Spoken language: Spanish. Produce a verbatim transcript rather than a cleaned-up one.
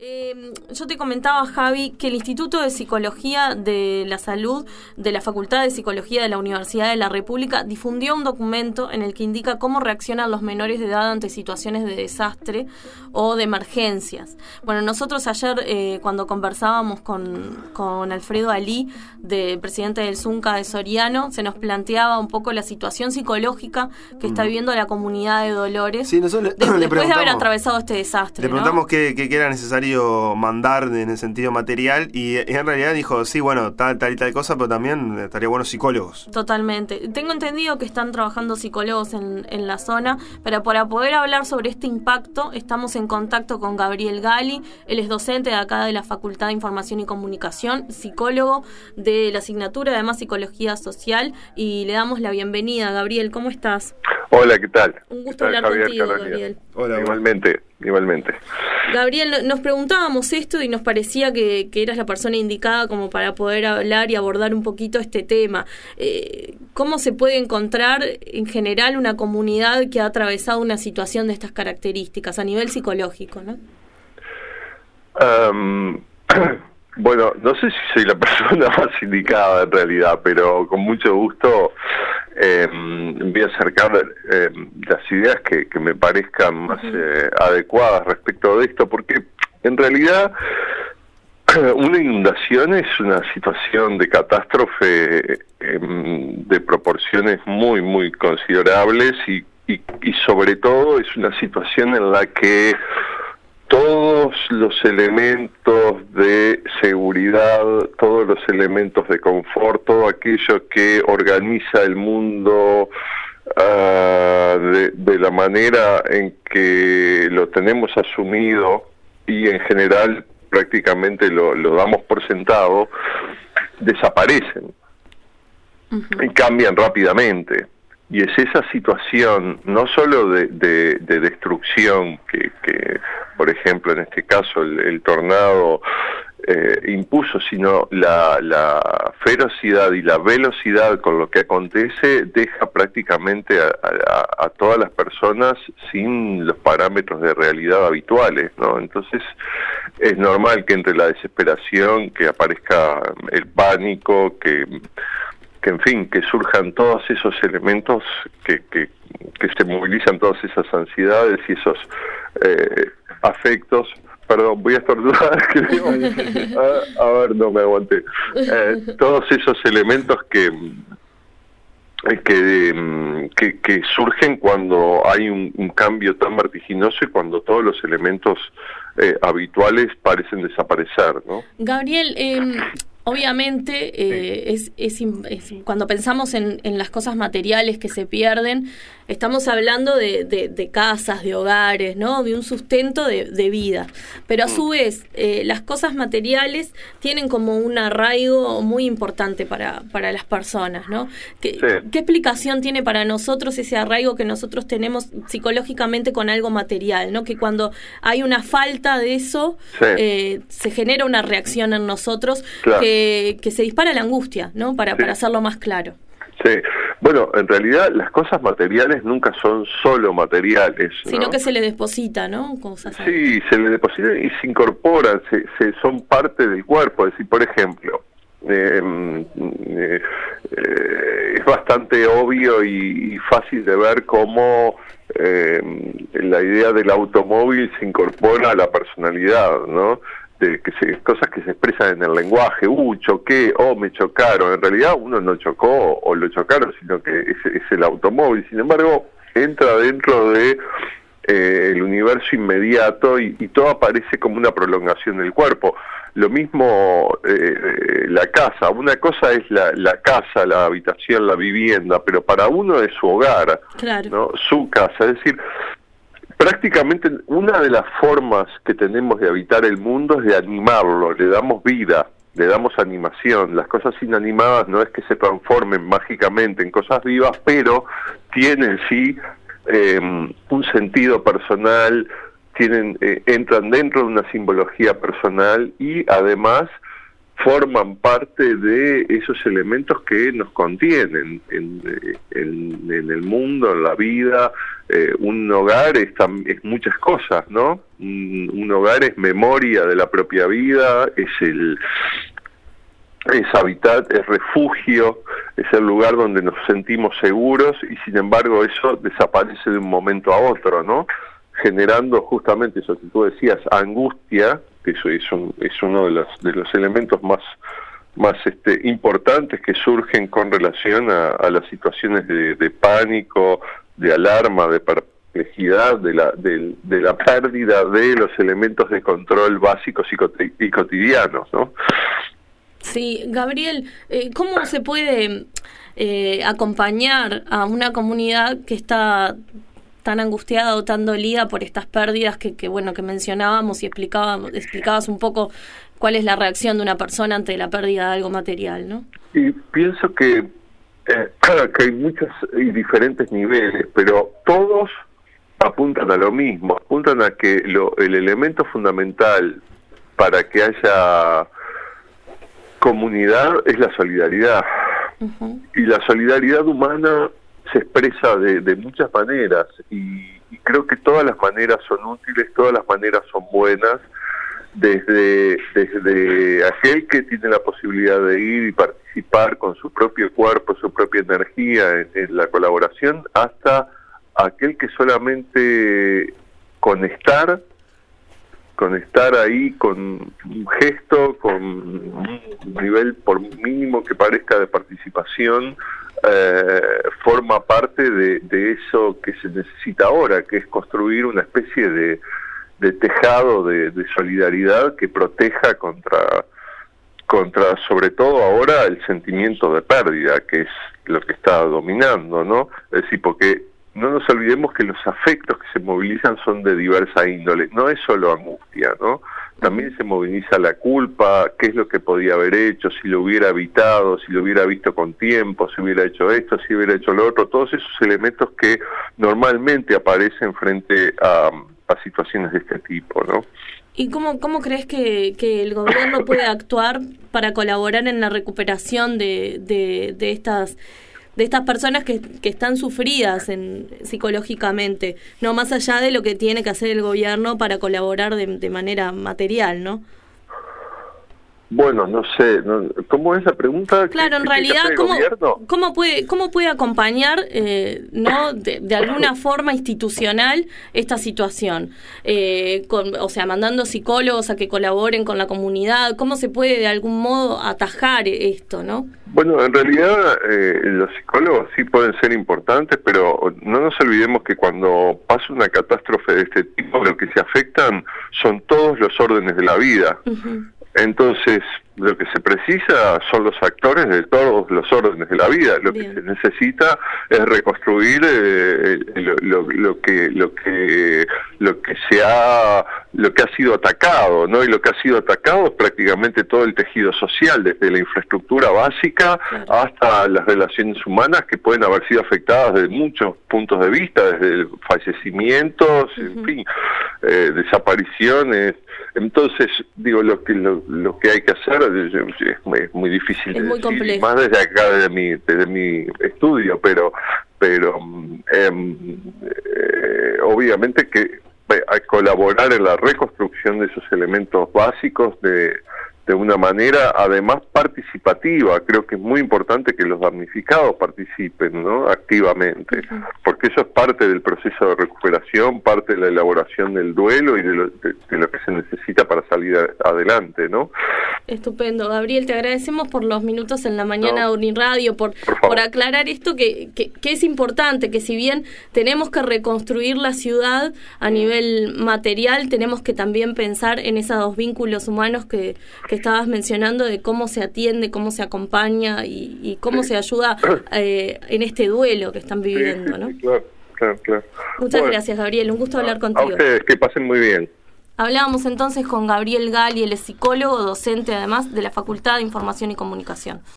Eh, yo te comentaba, Javi, que el Instituto de Psicología de la Salud de la Facultad de Psicología de la Universidad de la República difundió un documento en el que indica cómo reaccionan los menores de edad ante situaciones de desastre o de emergencias. Bueno, nosotros ayer eh, cuando conversábamos con, con Alfredo Alí, de, presidente del Zunca de Soriano, se nos planteaba un poco la situación psicológica que está viviendo la comunidad de Dolores sí, nosotros le, de, le después de haber atravesado este desastre. Le preguntamos ¿no? qué, qué era necesario mandar en el sentido material y, y en realidad dijo, sí, bueno, tal, tal y tal cosa, pero también estaría bueno psicólogos. Totalmente. Tengo entendido que están trabajando psicólogos en, en la zona, pero para poder hablar sobre este impacto estamos en contacto con Gabriel Gali. Él es docente de acá de la Facultad de Información y Comunicación, psicólogo de la asignatura, además Psicología Social, y le damos la bienvenida. Gabriel, ¿cómo estás? Hola, ¿qué tal? Un gusto ¿Qué tal, hablar Javier, contigo, Carolina? Gabriel. Hola, igualmente, igualmente. Gabriel, nos preguntábamos esto y nos parecía que, que eras la persona indicada como para poder hablar y abordar un poquito este tema. Eh, ¿Cómo se puede encontrar en general una comunidad que ha atravesado una situación de estas características a nivel psicológico, ¿no? Um, bueno, no sé si soy la persona más indicada en realidad, pero con mucho gusto eh, voy a acercar eh, las ideas que, que me parezcan más eh, adecuadas respecto de esto, porque en realidad una inundación es una situación de catástrofe eh, de proporciones muy, muy considerables y, y, y sobre todo es una situación en la que todos los elementos de seguridad, todos los elementos de confort, todo aquello que organiza el mundo uh, de, de la manera en que lo tenemos asumido y en general prácticamente lo, lo damos por sentado, desaparecen uh-huh. y cambian rápidamente. Y es esa situación, no solo de, de, de destrucción, que, que, por ejemplo, en este caso el, el tornado eh, impuso, sino la, la ferocidad y la velocidad con lo que acontece deja prácticamente a, a, a todas las personas sin los parámetros de realidad habituales, ¿no? Entonces, es normal que entre la desesperación, que aparezca el pánico, que... que en fin, que surjan todos esos elementos que, que, que se movilizan, todas esas ansiedades y esos eh, afectos. Perdón, voy a estornudar, creo. a, a ver, no me aguanté. Eh, todos esos elementos que, que, que, que surgen cuando hay un, un cambio tan vertiginoso y cuando todos los elementos eh, habituales parecen desaparecer, ¿no? Gabriel, eh... Obviamente, eh, es, es, es cuando pensamos en, en las cosas materiales que se pierden, estamos hablando de, de, de casas, de hogares, ¿no? De un sustento de, de vida. Pero a su vez, eh, las cosas materiales tienen como un arraigo muy importante para, para las personas, ¿no? ¿Qué, sí. ¿Qué explicación tiene para nosotros ese arraigo que nosotros tenemos psicológicamente con algo material, ¿no? Que cuando hay una falta de eso, sí. eh, se genera una reacción en nosotros, claro. que Que, que se dispara la angustia, ¿no? Para, sí. para hacerlo más claro. Sí, bueno, en realidad las cosas materiales nunca son solo materiales, ¿no? Sino que se le deposita, ¿no? Cosas sí, ahí. Se le depositan y se incorporan, se, se son parte del cuerpo. Es decir, por ejemplo, eh, eh, eh, es bastante obvio y, y fácil de ver cómo eh, la idea del automóvil se incorpora a la personalidad, ¿no? De que se, cosas que se expresan en el lenguaje, uh, choqué, oh, me chocaron. En realidad uno no chocó o lo chocaron, sino que es, es el automóvil. Sin embargo, entra dentro de eh, el universo inmediato y, y todo aparece como una prolongación del cuerpo. Lo mismo eh, la casa. Una cosa es la, la casa, la habitación, la vivienda, pero para uno es su hogar, claro. ¿no? Su casa. Es decir, prácticamente una de las formas que tenemos de habitar el mundo es de animarlo, le damos vida, le damos animación. Las cosas inanimadas no es que se transformen mágicamente en cosas vivas, pero tienen sí eh, un sentido personal, tienen eh, entran dentro de una simbología personal y además forman parte de esos elementos que nos contienen en, en, en el mundo, en la vida. Eh, un hogar es, es muchas cosas, ¿no? Un, un hogar es memoria de la propia vida, es el es hábitat, es refugio, es el lugar donde nos sentimos seguros, y sin embargo eso desaparece de un momento a otro, ¿no? Generando justamente eso que tú decías, angustia, que eso es, un, es uno de los, de los elementos más, más este, importantes que surgen con relación a, a las situaciones de, de pánico, de alarma, de perplejidad, de la, de, de la pérdida de los elementos de control básicos y, coti y cotidianos, ¿no? Sí, Gabriel, eh, ¿cómo se puede eh, acompañar a una comunidad que está tan angustiada o tan dolida por estas pérdidas que, que bueno, que mencionábamos y explicábamos, explicabas un poco cuál es la reacción de una persona ante la pérdida de algo material, ¿no? Y pienso que, eh, que hay muchos y diferentes niveles, pero todos apuntan a lo mismo, apuntan a que lo, el elemento fundamental para que haya comunidad es la solidaridad. Uh-huh. Y la solidaridad humana se expresa de, de muchas maneras, y, y creo que todas las maneras son útiles, todas las maneras son buenas, desde, desde aquel que tiene la posibilidad de ir y participar con su propio cuerpo, su propia energía en, en la colaboración, hasta aquel que solamente con estar, con estar ahí, con un gesto, con un nivel por mínimo que parezca de participación, eh, forma parte de, de eso que se necesita ahora, que es construir una especie de, de tejado de, de solidaridad que proteja contra, contra, sobre todo ahora, el sentimiento de pérdida, que es lo que está dominando, ¿no? Es decir, porque no nos olvidemos que los afectos que se movilizan son de diversa índole, no es solo angustia, ¿no? También se moviliza la culpa, qué es lo que podía haber hecho, si lo hubiera evitado, si lo hubiera visto con tiempo, si hubiera hecho esto, si hubiera hecho lo otro, todos esos elementos que normalmente aparecen frente a, a situaciones de este tipo, ¿no? ¿Y cómo, cómo crees que, que el gobierno puede actuar para colaborar en la recuperación de, de, de estas de estas personas que, que están sufridas en, psicológicamente, no más allá de lo que tiene que hacer el gobierno para colaborar de, de manera material, ¿no? Bueno, no sé, no, ¿cómo es la pregunta? Claro, en realidad, ¿cómo, ¿cómo puede cómo puede acompañar, eh, no, de, de alguna forma institucional esta situación? Eh, con, o sea, mandando psicólogos a que colaboren con la comunidad, ¿cómo se puede de algún modo atajar esto, no? Bueno, en realidad eh, los psicólogos sí pueden ser importantes, pero no nos olvidemos que cuando pasa una catástrofe de este tipo, lo que se afectan son todos los órdenes de la vida. Uh-huh. Entonces, lo que se precisa son los actores de todos los órdenes de la vida. Lo Bien. que se necesita es reconstruir eh, lo, lo, lo que lo que lo que se ha lo que ha sido atacado, ¿no? Y lo que ha sido atacado es prácticamente todo el tejido social, desde la infraestructura básica claro. hasta las relaciones humanas, que pueden haber sido afectadas desde muchos puntos de vista, desde fallecimientos, uh-huh. en fin, eh, desapariciones. Entonces, digo, lo que lo, lo que hay que hacer es, es, muy, es muy difícil es de muy decir, complejo. Más desde acá, desde mi, desde mi estudio, pero pero eh, eh, obviamente que hay que colaborar en la reconstrucción de esos elementos básicos de de una manera además participativa. Creo que es muy importante que los damnificados participen, ¿no? Activamente, uh-huh. porque eso es parte del proceso de recuperación, parte de la elaboración del duelo y de lo, de, de lo que se necesita para salir a, adelante, ¿no? Estupendo. Gabriel, te agradecemos por los minutos en la mañana no. de Uniradio, por, por, por aclarar esto que, que, que es importante, que si bien tenemos que reconstruir la ciudad a nivel material, tenemos que también pensar en esos vínculos humanos que, que estabas mencionando, de cómo se atiende, cómo se acompaña y, y cómo sí. se ayuda eh, en este duelo que están viviendo, sí, sí, ¿no? Sí, claro, claro, claro. Muchas bueno, gracias, Gabriel. Un gusto hablar contigo. A ustedes, que pasen muy bien. Hablábamos entonces con Gabriel Gali, él es psicólogo, docente además de la Facultad de Información y Comunicación.